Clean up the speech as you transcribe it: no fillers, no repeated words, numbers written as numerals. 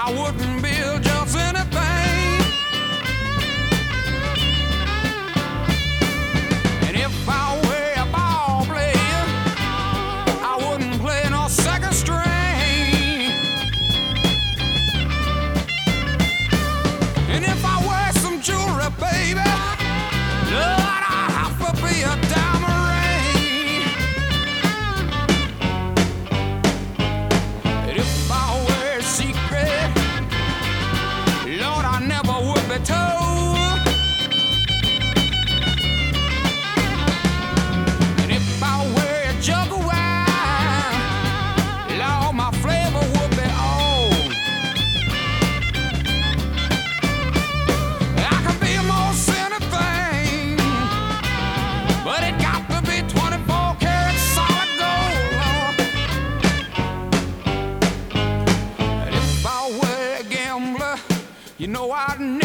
I wouldn't build just anything. And if I were a ball player, I wouldn't play no second string. And if I wear some jewelry, baby, Lord, I have to be a diamond ring. And if I were a secret, Lord, I never would be told. And if I were a jug of wine, Lord, my flavor would be old. I can be most anything, but it got to be 24 karat solid gold, Lord. And if I were a gambler, you know I'd